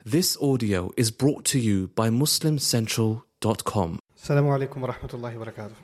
This audio is brought to you by MuslimCentral.com. السلام عليكم ورحمة الله وبركاته.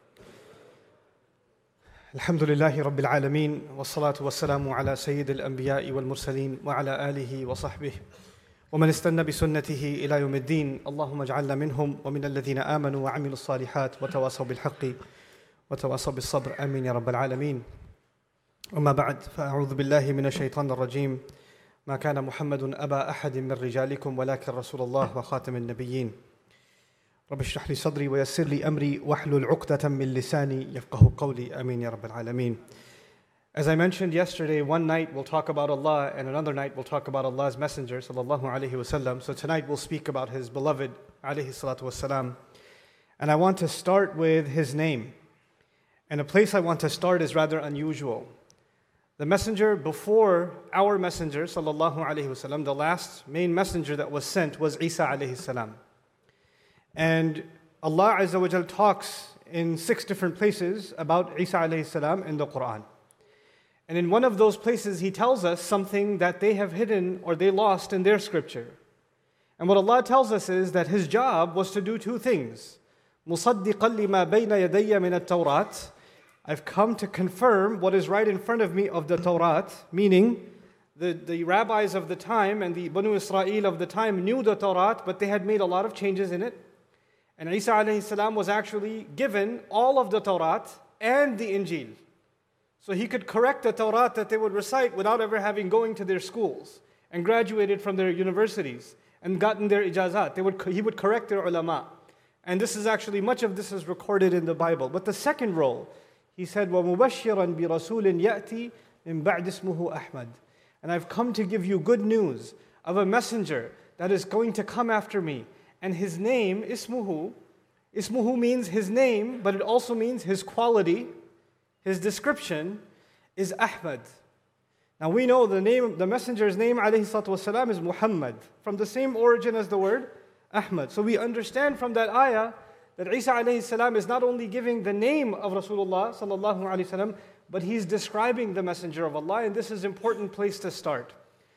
الحمد لله رب العالمين والصلاة والسلام على سيد الأنبياء والمرسلين وعلى آله وصحبه ومن استنى بسنته إلى يوم الدين. اللهم اجعلنا منهم ومن الذين آمنوا وعملوا الصالحات وتواصوا بالحق وتواصوا بالصبر. آمين يا رب العالمين. أما بعد فأعوذ بالله من الشيطان الرجيم. ما كان محمد أبا أحد من رجالكم ولكن رسول الله وخاتم النبيين. رب اشرح لي صدري ويسر لي أمري واحلل عقدة من لساني يفقهوا قولي. آمين يا رب العالمين. As I mentioned yesterday, one night we'll talk about Allah and another night we'll talk about Allah's Messenger sallallahu alaihi wasallam. So tonight we'll speak about His beloved alayhi salatu wasalam. And I want to start with His name. And a place I want to start is rather unusual. The messenger before our messenger sallallahu alaihi wasallam, the last main messenger that was sent was Isa alayhi salam. And Allah Azza wa Jal talks in 6 different places about Isa alayhi salam in the Quran. And in one of those places He tells us something that they have hidden or they lost in their scripture. And what Allah tells us is that His job was to do 2 things. مُصَدِّقًا لِمَا بَيْنَ يَدَيَّ مِنَ التَّوْرَاتِ. I've come to confirm what is right in front of me of the Torah, meaning the rabbis of the time and the Banu Israel of the time knew the Torah, but they had made a lot of changes in it. And Isa alayhi salam was actually given all of the Torah and the Injil. So he could correct the Torah that they would recite without ever having going to their schools and graduated from their universities and gotten their ijazat. He would correct their ulama. And this is actually, much of this is recorded in the Bible. But the second role, He said, وَمُبَشِّرًا بِرَسُولٍ يَأْتِي مِنْ بَعْدِ اسْمُهُ أَحْمَدٍ. And I've come to give you good news of a messenger that is going to come after me. And his name, ismuhu means his name, but it also means his quality, his description is Ahmad. Now we know the messenger's name, alayhi salatu wasalam, is Muhammad, from the same origin as the word Ahmad. So we understand from that ayah that Isa alayhi salam is not only giving the name of Rasulullah sallallahu alayhi wasallam, but he's describing the messenger of Allah, and this is an important place to start.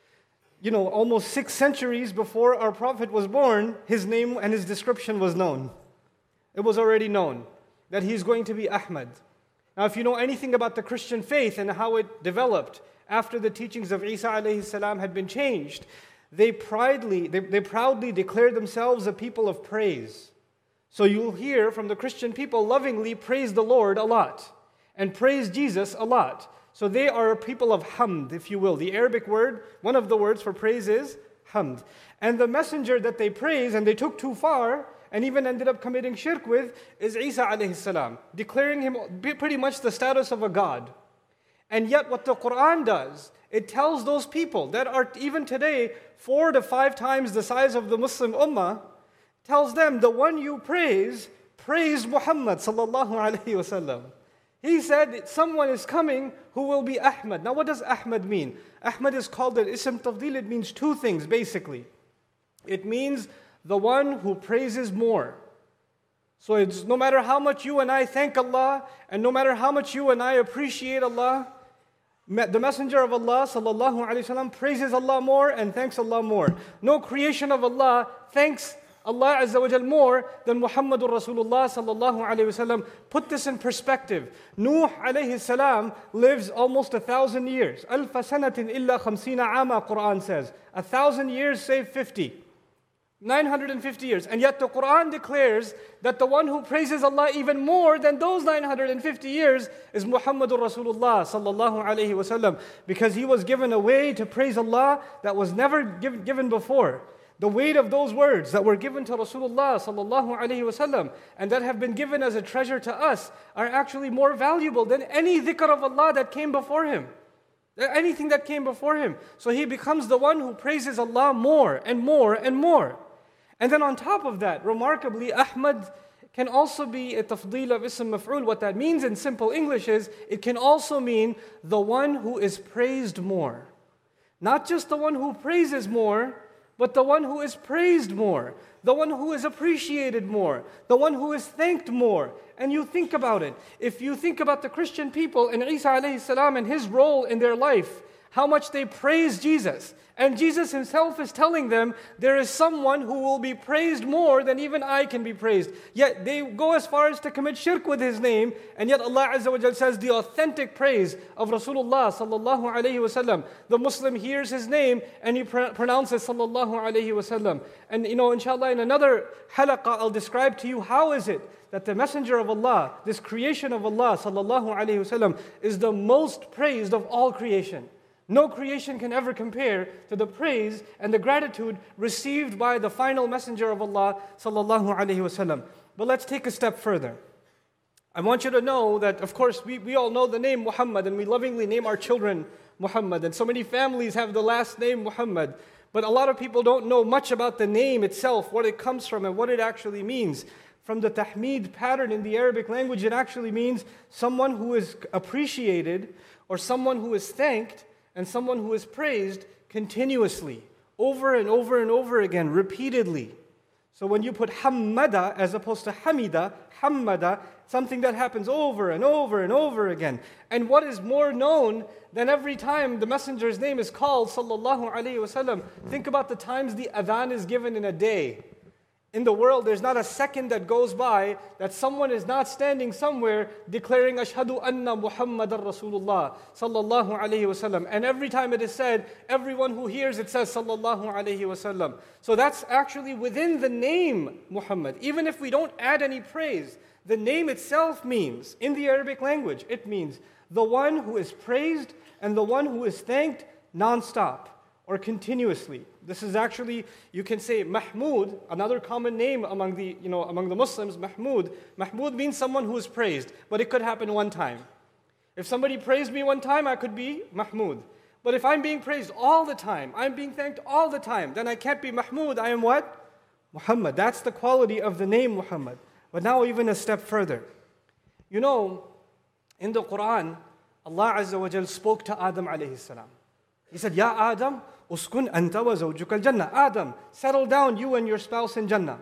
Almost 6 centuries before our Prophet was born, his name and his description was known. It was already known that he's going to be Ahmad. Now, if you know anything about the Christian faith and how it developed after the teachings of Isa alayhi salam had been changed, they proudly declared themselves a people of praise. So you'll hear from the Christian people lovingly praise the Lord a lot and praise Jesus a lot. So they are a people of hamd, if you will. The Arabic word, one of the words for praise is hamd. And the messenger that they praise and they took too far and even ended up committing shirk with is Isa alayhi salam, declaring him pretty much the status of a god. And yet what the Quran does, it tells those people that are even today 4 to 5 times the size of the Muslim ummah, tells them, the one you praise Muhammad sallallahu alayhi wasallam. He said, someone is coming who will be Ahmad. Now what does Ahmad mean? Ahmad is called an ism tafdeel. It means 2 things basically. It means the one who praises more. So it's no matter how much you and I thank Allah, and no matter how much you and I appreciate Allah, the Messenger of Allah sallallahu alayhi wasallam praises Allah more and thanks Allah more. No creation of Allah thanks Allah Azza wa Jal more than Muhammadur Rasulullah sallallahu alayhi wasallam. Put this in perspective. Nuh alayhi salam lives almost 1,000 years. Alfa sanatin illa khamsina ama, Quran says. 1,000 years save 50. 950 years. And yet the Quran declares that the one who praises Allah even more than those 950 years is Muhammadur Rasulullah sallallahu alayhi wasallam, because he was given a way to praise Allah that was never given before. The weight of those words that were given to Rasulullah sallallahu alaihi wasallam and that have been given as a treasure to us are actually more valuable than any dhikr of Allah that came before him. Anything that came before him. So he becomes the one who praises Allah more and more and more. And then on top of that, remarkably, Ahmad can also be a tafdeel of ism maf'ul. What that means in simple English is, it can also mean the one who is praised more. Not just the one who praises more, but the one who is praised more, the one who is appreciated more, the one who is thanked more. And you think about it. If you think about the Christian people and Isa alayhi salam and his role in their life, how much they praise Jesus. And Jesus himself is telling them, there is someone who will be praised more than even I can be praised. Yet they go as far as to commit shirk with his name, and yet Allah Azza wa Jal says the authentic praise of Rasulullah sallallahu alayhi wasallam. The Muslim hears his name and he pronounces sallallahu alayhi wasallam. And inshallah in another halaqah I'll describe to you how is it that the Messenger of Allah, this creation of Allah sallallahu alayhi wasallam, is the most praised of all creation. No creation can ever compare to the praise and the gratitude received by the final messenger of Allah sallallahu alaihi wasallam. But let's take a step further. I want you to know that, of course, we all know the name Muhammad, and we lovingly name our children Muhammad, and so many families have the last name Muhammad. But a lot of people don't know much about the name itself, what it comes from and what it actually means. From the tahmeed pattern in the Arabic language, it actually means someone who is appreciated or someone who is thanked and someone who is praised continuously, over and over and over again, repeatedly. So when you put hammada as opposed to hamida, hammada, something that happens over and over and over again. And what is more known than every time the messenger's name is called, sallallahu alayhi wasallam, think about the times the adhan is given in a day. In the world, there's not a second that goes by that someone is not standing somewhere declaring Ashhadu anna Muhammadan Rasulullah sallallahu alayhi wasallam. And every time it is said, everyone who hears it says sallallahu alayhi wasallam. So that's actually within the name Muhammad. Even if we don't add any praise, the name itself means, in the Arabic language, it means the one who is praised and the one who is thanked non-stop or continuously. This is actually, you can say Mahmud, another common name among the Muslims, Mahmud. Mahmud means someone who is praised, but it could happen one time. If somebody praised me one time, I could be Mahmud. But if I'm being praised all the time, I'm being thanked all the time, then I can't be Mahmud, I am what? Muhammad. That's the quality of the name Muhammad. But now even a step further. In the Quran, Allah Azza wa Jal spoke to Adam alayhi salam. He said, Ya Adam, uskun anta wa zawjuka al-jannah. Adam, settle down, you and your spouse in Jannah.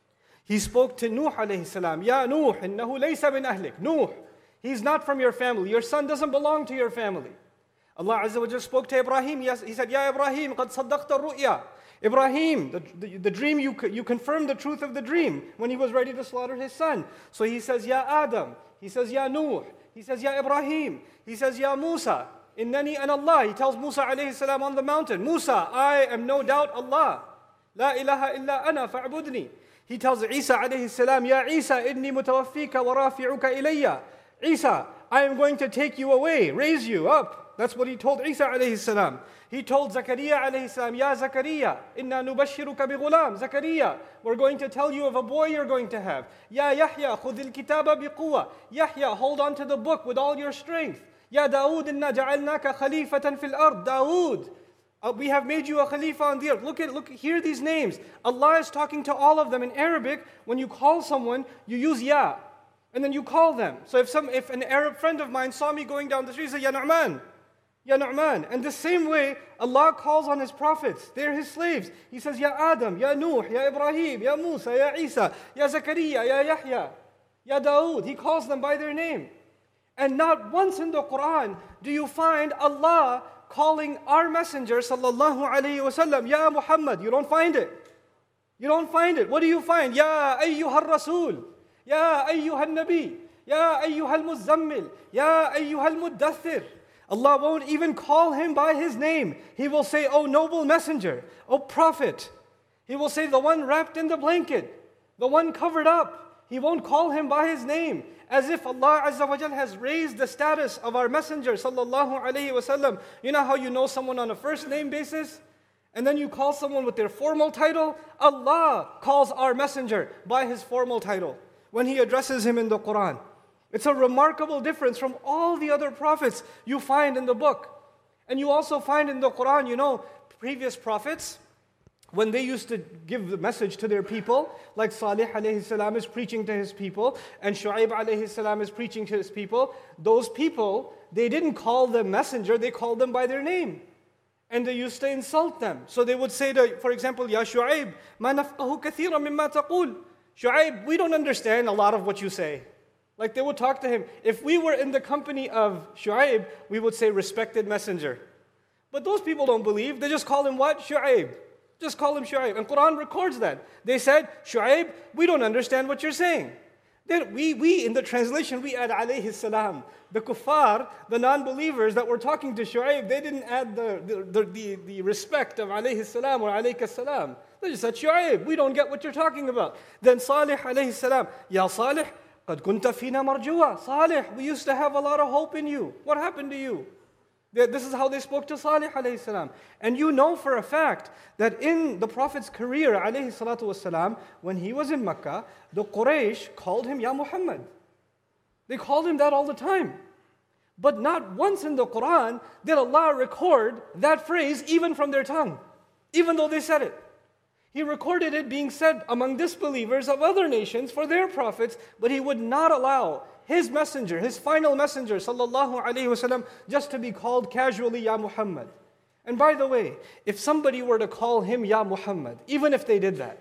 He spoke to Nuh alayhi salam. Ya Nuh, innahu laysa min ahlik. Nuh, he's not from your family. Your son doesn't belong to your family. Allah Azza wa Jalla spoke to Ibrahim. He said, Ya Ibrahim, qad saddaqta ru'ya. Ibrahim, the dream, you confirmed the truth of the dream when he was ready to slaughter his son. So he says, Ya Adam. He says, Ya Nuh. He says, Ya Ibrahim. He says, Ya Musa. Innani an Allah. He tells Musa alayhi salam on the mountain, Musa, I am no doubt Allah. La ilaha illa ana fa'budni. He tells Isa alayhi salam, Ya Isa, inni mutawaffika wa rafi'uka ilayya. Isa, I am going to take you away, raise you up. That's what he told Isa alayhi salam. He told Zakaria alayhi salam, Ya Zakaria, inna nubashiruka bi ghulam. Zakaria, we're going to tell you of a boy you're going to have. Ya Yahya, khudil kitaba bi quwwa. Yahya, hold on to the book with all your strength. Ya Dawood, inna ja'alnaka khalifatan fil ard. Dawood, we have made you a khalifa on the earth. Look, hear these names. Allah is talking to all of them in Arabic. When you call someone, you use ya, and then you call them. So if an Arab friend of mine saw me going down the street, he said, Ya Nu'man, Ya Nu'man. And the same way, Allah calls on His prophets. They're His slaves. He says, Ya Adam, Ya Nuh, Ya Ibrahim, Ya Musa, Ya Isa, Ya Zakaria, Ya Yahya, Ya Dawood. He calls them by their name. And not once in the Quran do you find Allah calling our messenger sallallahu alayhi wasallam, Ya Muhammad. You don't find it. You don't find it. What do you find? Ya ayyuhal rasul. Ya ayyuhal nabi. Ya ayyuhal muzammil. Ya ayyuhal muddathir. Allah won't even call him by his name. He will say, O noble messenger, O prophet. He will say, the one wrapped in the blanket, the one covered up. He won't call him by his name. As if Allah Azza wa Jal has raised the status of our messenger sallallahu alayhi wasallam. You know how you know someone on a first name basis? And then you call someone with their formal title? Allah calls our messenger by his formal title when He addresses him in the Quran. It's a remarkable difference from all the other prophets you find in the book. And you also find in the Quran, previous prophets, when they used to give the message to their people, like Salih alayhi salam is preaching to his people, and Shu'aib alayhi salam is preaching to his people, those people, they didn't call them messenger, they called them by their name. And they used to insult them. So they would say for example, Ya Shu'aib, ma nafqahu kathiran mimma taqul. Shu'aib, we don't understand a lot of what you say. Like they would talk to him. If we were in the company of Shu'aib, we would say respected messenger. But those people don't believe. They just call him what? Shu'aib. Just call him Shu'aib. And Quran records that. They said, Shu'aib, we don't understand what you're saying. Then we in the translation, we add alayhi salam. The kuffar, the non-believers that were talking to Shu'aib, they didn't add the respect of alayhi salam or alayka salam. They just said, Shu'aib, we don't get what you're talking about. Then Salih alayhi salam, Ya Salih, qad kunta fina marjua. Salih, we used to have a lot of hope in you. What happened to you? This is how they spoke to Salih alayhi salam. And you know for a fact that in the Prophet's career alayhi salatu wasalam, when he was in Mecca, the Quraysh called him Ya Muhammad. They called him that all the time. But not once in the Quran did Allah record that phrase even from their tongue, even though they said it. He recorded it being said among disbelievers of other nations for their prophets, but He would not allow His messenger, His final messenger, sallallahu alaihi wasallam, just to be called casually Ya Muhammad. And by the way, if somebody were to call him Ya Muhammad, even if they did that,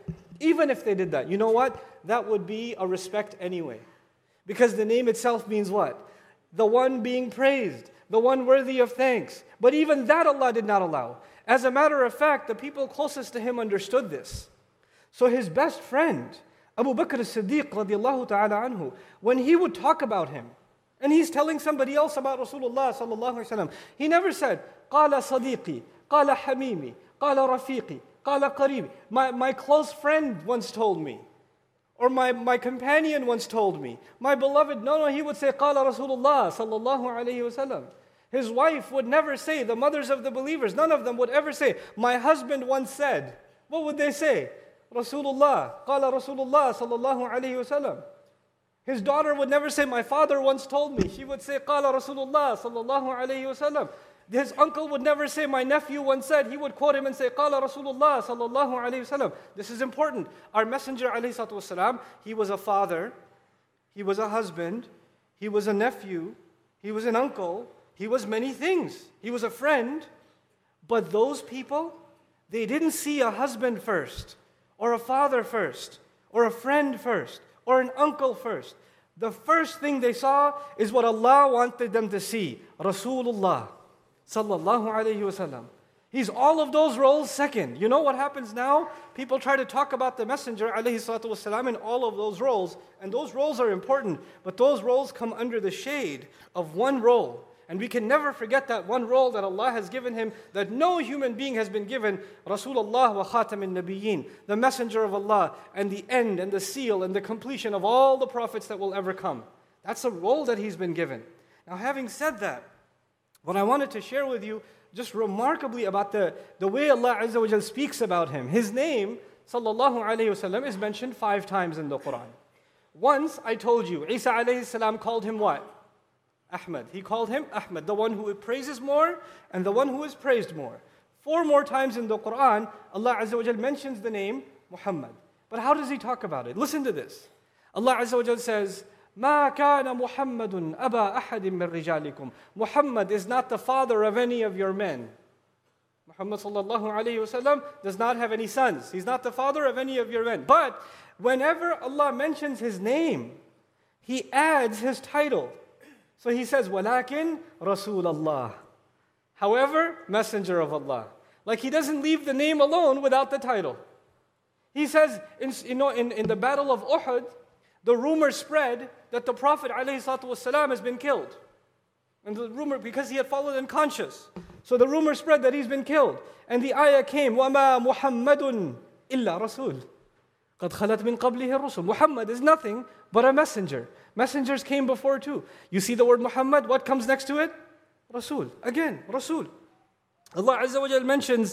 you know what? That would be a respect anyway. Because the name itself means what? The one being praised, the one worthy of thanks. But even that Allah did not allow. As a matter of fact, the people closest to him understood this. So his best friend, Abu Bakr as-Siddiq radiallahu ta'ala anhu, when he would talk about him, and he's telling somebody else about Rasulullah sallallahu alaihi wasallam, he never said, قال صديقي, قال حميمي, قال رفيقي, قال قريبي. My close friend once told me, or my companion once told me, my beloved. No, he would say, قال Rasulullah sallallahu alaihi wasallam. His wife would never say, the mothers of the believers, none of them would ever say, my husband once said. What would they say? Rasulullah, qala Rasulullah sallallahu alayhi wasallam. His daughter would never say, my father once told me. She would say, qala Rasulullah sallallahu alayhi wasallam. His uncle would never say, my nephew once said. He would quote him and say, qala Rasulullah sallallahu alayhi wasallam. This is important. Our messenger alayhi salatu wasalam, he was a father, he was a husband, he was a nephew, he was an uncle, he was many things. He was a friend. But those people, they didn't see a husband first, or a father first, or a friend first, or an uncle first. The first thing they saw is what Allah wanted them to see. Rasulullah sallallahu alayhi wasallam. He's all of those roles second. You know what happens now? People try to talk about the Messenger alayhi salatu wasalam in all of those roles. And those roles are important. But those roles come under the shade of one role. And we can never forget that one role that Allah has given him, that no human being has been given, Rasulullah wa Khatamin Nabiyyin, the messenger of Allah, and the end and the seal and the completion of all the prophets that will ever come. That's a role that he's been given. Now, having said that, what I wanted to share with you, just remarkably about the way Allah Azza wa Jal speaks about him. His name, sallallahu alayhi wasallam, is mentioned 5 times in the Quran. Once, I told you, Isa alayhi salam called him what? Ahmad. He called him Ahmad, the one who praises more and the one who is praised more. 4 more times in the Quran, Allah Azza wa Jal mentions the name Muhammad. But how does he talk about it? Listen to this. Allah Azza wa Jal says, مَا كَانَ مُحَمَّدٌ أَبَا أَحَدٍ مِّن رِجَالِكُمْ. Muhammad is not the father of any of your men. Muhammad sallallahu alayhi wasallam does not have any sons. He's not the father of any of your men. But whenever Allah mentions his name, he adds his title. So he says, وَلَكِنْ رَسُولَ اللَّهِ. However, messenger of Allah. Like he doesn't leave the name alone without the title. He says, in the battle of Uhud, the rumor spread that the Prophet ﷺ has been killed. And the rumor, because he had fallen unconscious. So the rumor spread that he's been killed. And the ayah came, وَمَا مُحَمَّدٌ إِلَّا رَسُولٌ قَدْ خَلَتْ مِنْ قَبْلِهِ الرُّسُلُ. Muhammad is nothing but a messenger. Messengers came before too. You see the word Muhammad, what comes next to it? Rasul. Again, Rasul. Allah Azza wa Jal mentions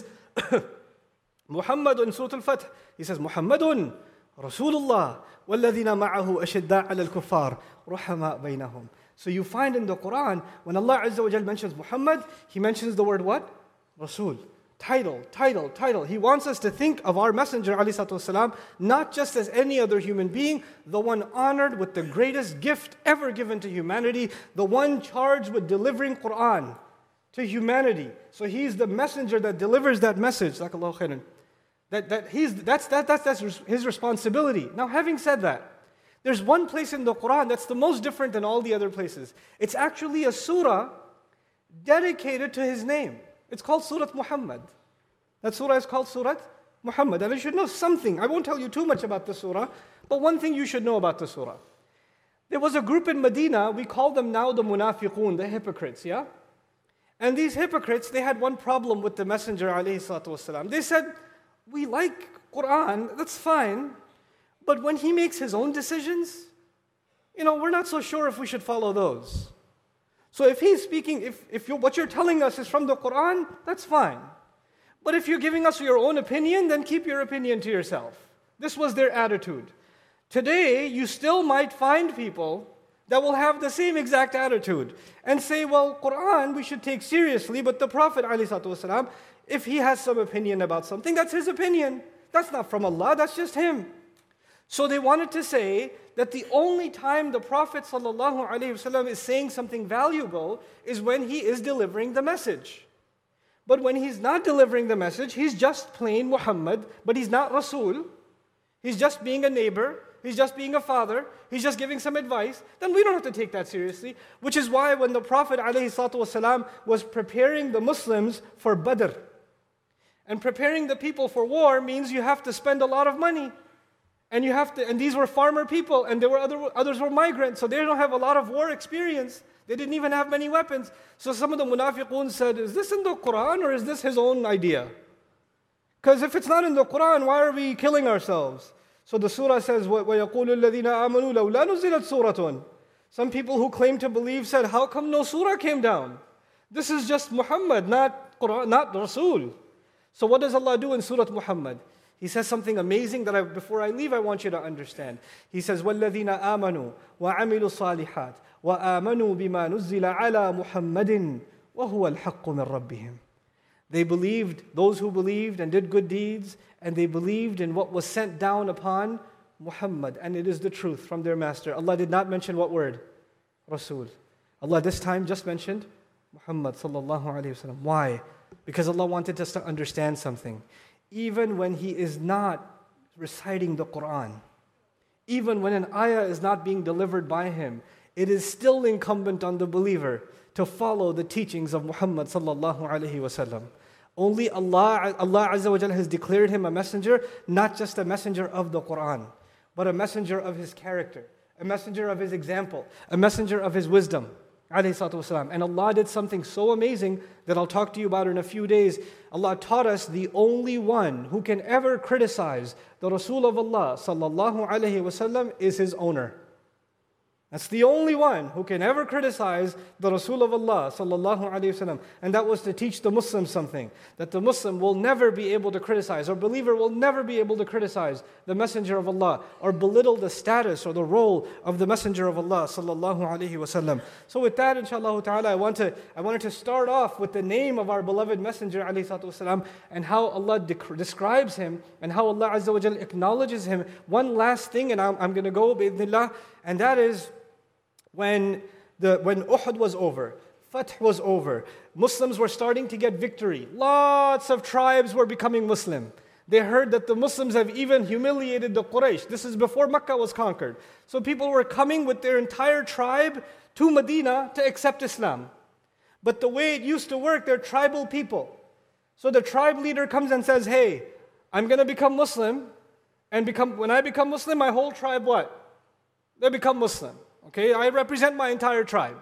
Muhammad in Surah Al-Fath. He says, Muhammadun Rasulullah وَالَّذِينَ مَعَهُ أَشِدَّاءَ عَلَى الْكُفَّارِ رُحَمَاء بَيْنَهُم. So you find in the Quran, when Allah Azza wa Jal mentions Muhammad, He mentions the word what? Rasul. Title. He wants us to think of our Messenger ﷺ not just as any other human being, the one honored with the greatest gift ever given to humanity, the one charged with delivering Quran to humanity. So he's the messenger that delivers that message. That's his responsibility. Now, having said that, there's one place in the Quran that's the most different than all the other places. It's actually a surah dedicated to his name. It's called Surah Muhammad. That surah is called Surah Muhammad. And you should know something. I won't tell you too much about the surah, but one thing you should know about the surah. There was a group in Medina, we call them now the munafiqun, the hypocrites, yeah? And these hypocrites, they had one problem with the Messenger ﷺ. They said, we like Quran, that's fine, but when he makes his own decisions, we're not so sure if we should follow those. So if he's speaking, if what you're telling us is from the Quran, that's fine. But if you're giving us your own opinion, then keep your opinion to yourself. This was their attitude. Today, you still might find people that will have the same exact attitude and say, well, Quran we should take seriously, but the Prophet ﷺ, if he has some opinion about something, that's his opinion. That's not from Allah, that's just him. So they wanted to say that the only time the Prophet ﷺ is saying something valuable is when he is delivering the message. But when he's not delivering the message, he's just plain Muhammad, but he's not Rasul. He's just being a neighbor. He's just being a father. He's just giving some advice. Then we don't have to take that seriously. Which is why when the Prophet ﷺ was preparing the Muslims for Badr, and preparing the people for war means you have to spend a lot of money. And these were farmer people, and there were others were migrants, so they don't have a lot of war experience. They didn't even have many weapons. So some of the munafiqun said, is this in the Quran or is this his own idea? Because if it's not in the Quran, why are we killing ourselves? So the surah says, وَيَقُولُ الَّذِينَ آمَنُوا لَوْلَا نُزِلَتْ سُورَةٌ. Some people who claim to believe said, how come no surah came down? This is just Muhammad, not Quran, not Rasul. So what does Allah do in Surah Muhammad? He says something amazing that before I leave, I want you to understand. He says, وَالَّذِينَ آمَنُوا وَعَمِلُوا الصَّالِحَاتِ وَآمَنُوا بِمَا نُزِّلَ عَلَى مُحَمَّدٍ وَهُوَ الْحَقُّ مِنْ رَبِّهِمْ. They believed, those who believed and did good deeds, and they believed in what was sent down upon Muhammad, and it is the truth from their master. Allah did not mention what word? Rasul. Allah this time just mentioned Muhammad sallallahu alayhi wasallam. Why? Because Allah wanted us to understand something. Even when he is not reciting the Quran, even when an ayah is not being delivered by him, it is still incumbent on the believer to follow the teachings of Muhammad sallallahu alaihi wasallam. Only Allah Azza wa Jalla has declared him a messenger, not just a messenger of the Quran, but a messenger of his character, a messenger of his example, a messenger of his wisdom. And Allah did something so amazing that I'll talk to you about in a few days. Allah taught us the only one who can ever criticize the Rasul of Allah sallallahu alaihi wasallam is his owner. That's the only one who can ever criticize the Rasul of Allah sallallahu alaihi wasallam. And that was to teach the Muslim something, that the Muslim will never be able to criticize, or believer will never be able to criticize the Messenger of Allah, or belittle the status or the role of the Messenger of Allah sallallahu alaihi wasallam. So with that, inshallah ta'ala, I wanted to start off with the name of our beloved Messenger alayhi salatu wasalam, and how Allah describes him, and how Allah Azza wa Jalla acknowledges him. One last thing, and I'm going to go bi'idhnillah, and that is when Uhud was over, Fath was over, Muslims were starting to get victory. Lots of tribes were becoming Muslim. They heard that the Muslims have even humiliated the Quraysh. This is before Mecca was conquered. So people were coming with their entire tribe to Medina to accept Islam. But the way it used to work, they're tribal people. So the tribe leader comes and says, hey, I'm going to become Muslim, and when I become Muslim, my whole tribe what? They become Muslim. Okay, I represent my entire tribe.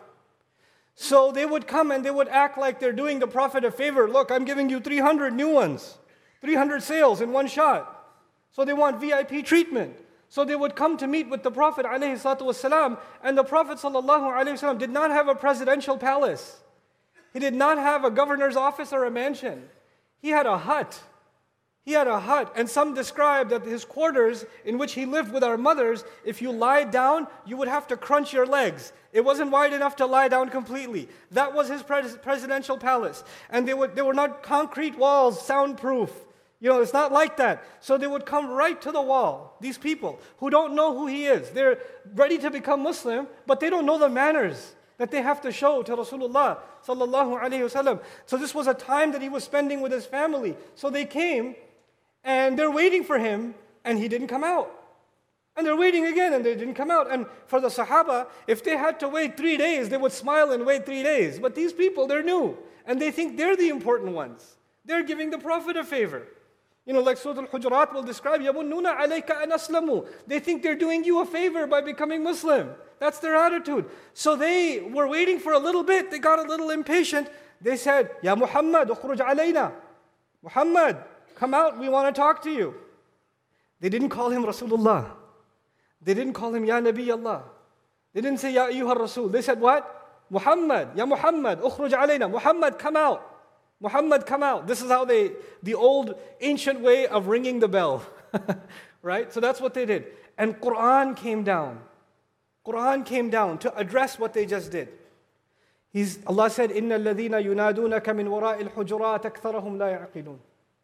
So they would come and they would act like they're doing the Prophet a favor. Look, I'm giving you 300 new ones, 300 sales in one shot. So they want VIP treatment. So they would come to meet with the Prophet ﷺ, and the Prophet ﷺ did not have a presidential palace. He did not have a governor's office or a mansion. He had a hut. He had a hut, and some describe that his quarters in which he lived with our mothers, if you lie down, you would have to crunch your legs. It wasn't wide enough to lie down completely. That was his presidential palace. And they were not concrete walls, soundproof. It's not like that. So they would come right to the wall, these people who don't know who he is. They're ready to become Muslim, but they don't know the manners that they have to show to Rasulullah sallallahu alaihi wasallam. So this was a time that he was spending with his family. So they came, and they're waiting for him, and he didn't come out. And they're waiting again, and they didn't come out. And for the Sahaba, if they had to wait 3 days, they would smile and wait 3 days. But these people, they're new, and they think they're the important ones. They're giving the Prophet a favor. Like Surah Al-Hujurat will describe, يَمُنُّونَ عَلَيْكَ أَنْ أَسْلَمُوا. They think they're doing you a favor by becoming Muslim. That's their attitude. So they were waiting for a little bit. They got a little impatient. They said, Ya Muhammad, ukhruj alayna. Muhammad, come out, we want to talk to you. They didn't call him Rasulullah. They didn't call him Ya Nabi Allah. They didn't say Ya Ayyuha Rasul. They said what? Muhammad, Ya Muhammad, ukhruj alayna. Muhammad, come out. Muhammad, come out. This is how the old ancient way of ringing the bell. Right? So that's what they did. And Quran came down. Quran came down to address what they just did. Allah said, إِنَّ الَّذِينَ يُنَادُونَكَ مِنْ وَرَاءِ الْحُجُرَاتِ أَكْثَرَهُمْ لَا يَعْقِلُونَ.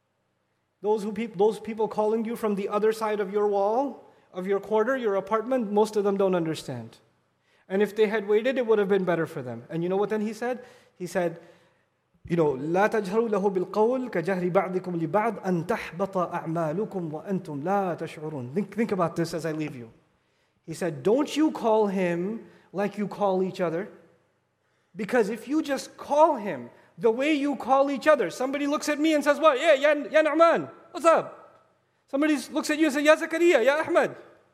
Those people calling you from the other side of your wall, of your quarter, your apartment, most of them don't understand. And if they had waited, it would have been better for them. And you know what then he said? He said, لا تجهروا له بالقول كجهر بعضكم لبعض أن تحبط أعمالكم وأنتم لا تشعرون. Think about this as I leave you. He said, don't you call him like you call each other. Because if you just call him the way you call each other, somebody looks at me and says, what? Yeah, ya Nu'man, what's up? Somebody looks at you and says, Ya Zakaria, Ya Ahmad.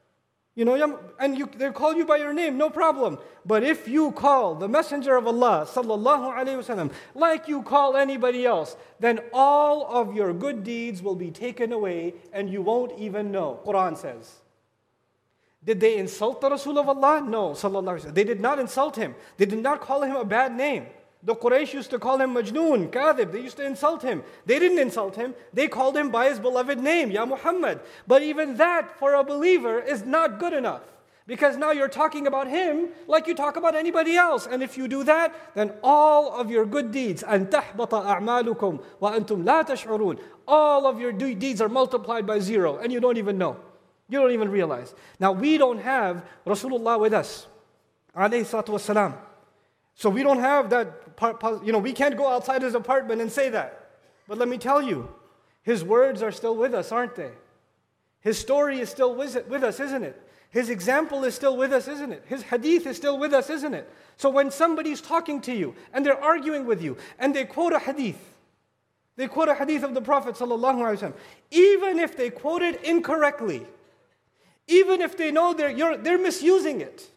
And they call you by your name, no problem. But if you call the Messenger of Allah, sallallahu alayhi wasallam, like you call anybody else, then all of your good deeds will be taken away and you won't even know. Quran says. Did they insult the Rasul of Allah? No, sallallahu alayhi wasallam. They did not insult him. They did not call him a bad name. The Quraysh used to call him Majnoon, Kadhib. They used to insult him. They didn't insult him. They called him by his beloved name, Ya Muhammad. But even that, for a believer, is not good enough. Because now you're talking about him like you talk about anybody else. And if you do that, then all of your good deeds, أَن تَحْبَطَ أَعْمَالُكُمْ وَأَنْتُمْ لَا تَشْعُرُونَ, all of your deeds are multiplied by 0, and you don't even know. You don't even realize. Now, we don't have Rasulullah with us, alayhi salatu wasalam. So we don't have that, we can't go outside his apartment and say that. But let me tell you, his words are still with us, aren't they? His story is still with us, isn't it? His example is still with us, isn't it? His hadith is still with us, isn't it? So when somebody's talking to you and they're arguing with you and they quote a hadith of the Prophet ﷺ, even if they quote it incorrectly, even if they know they're misusing it,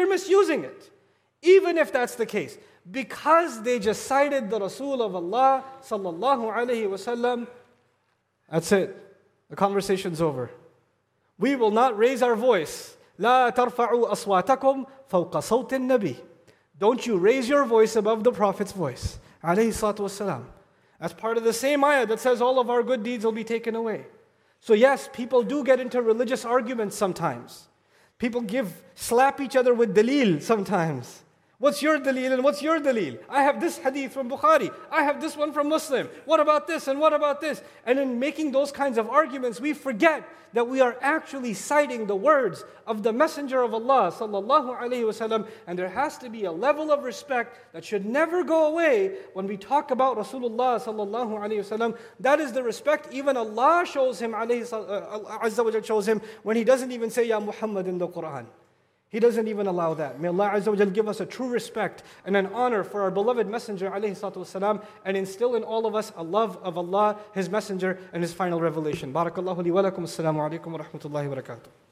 even if that's the case, because they just cited the Rasul of Allah sallallahu alaihi wasallam, that's it. The conversation's over. We will not raise our voice. لا ترفعوا أصواتكم فوق صوت النبي. Don't you raise your voice above the Prophet's voice. عليه الصلاة والسلام. That's part of the same ayah that says all of our good deeds will be taken away. So yes, people do get into religious arguments sometimes. People slap each other with dalil sometimes. What's your dalil and what's your dalil? I have this hadith from Bukhari. I have this one from Muslim. What about this and what about this? And in making those kinds of arguments, we forget that we are actually citing the words of the Messenger of Allah sallallahu alaihi wasallam, and there has to be a level of respect that should never go away when we talk about Rasulullah sallallahu alaihi wasallam. That is the respect even Allah shows him, Azza wa Jal shows him, when He doesn't even say Ya Muhammad in the Quran. He doesn't even allow that. May Allah Azza wa Jal give us a true respect and an honor for our beloved Messenger alayhi salatu wasalam, and instill in all of us a love of Allah, His Messenger, and His final revelation. Barakallahu li wa lakum. Assalamu alaikum wa rahmatullahi wa barakatuh.